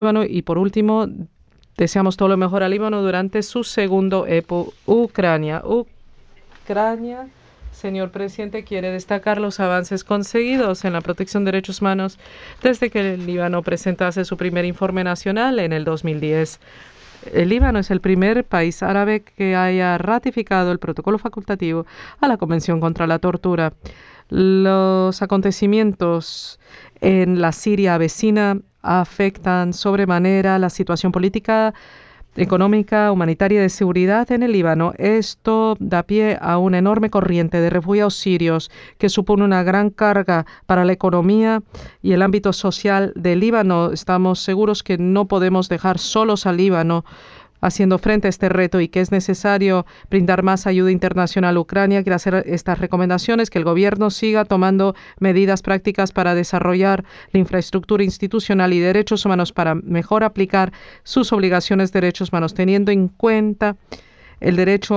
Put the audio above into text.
Líbano. Y por último, deseamos todo lo mejor al Líbano durante su segundo EPO. Ucrania, señor presidente, quiere destacar los avances conseguidos en la protección de derechos humanos desde que el Líbano presentase su primer informe nacional en el 2010. El Líbano es el primer país árabe que haya ratificado el protocolo facultativo a la Convención contra la Tortura. Los acontecimientos en la Siria vecina afectan sobremanera la situación política, económica, humanitaria y de seguridad en el Líbano. Esto da pie a una enorme corriente de refugiados sirios que supone una gran carga para la economía y el ámbito social del Líbano. Estamos seguros que no podemos dejar solos al Líbano haciendo frente a este reto y que es necesario brindar más ayuda internacional a Ucrania. Quiero hacer estas recomendaciones, que el gobierno siga tomando medidas prácticas para desarrollar la infraestructura institucional y derechos humanos para mejor aplicar sus obligaciones de derechos humanos, teniendo en cuenta el derecho